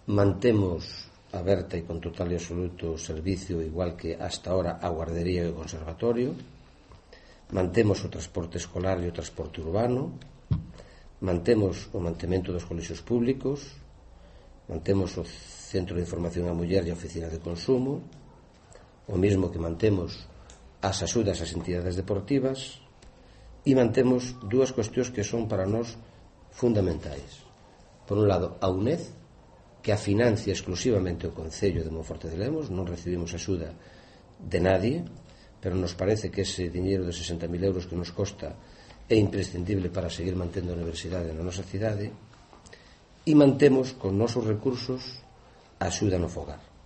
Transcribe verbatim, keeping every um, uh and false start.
Mantemos aberta e con total e absoluto servicio, igual que hasta ahora, a guardería e o conservatorio. Mantemos o transporte escolar e o transporte urbano. Mantemos o mantemento dos colexios públicos. Mantemos o Centro de Información á Muller e a Oficina de Consumo, o mesmo que mantemos as axudas ás entidades deportivas, e mantemos dúas cuestións que son para nós fundamentais. Por un lado, a U N E D, que a financia exclusivamente o Concello de Monforte de Lemos, non recibimos axuda de nadie, pero nos parece que ese diñeiro de sesenta mil euros que nos costa é imprescindible para seguir mantendo a universidade na nosa cidade, e mantemos con nosos recursos a axuda no fogar.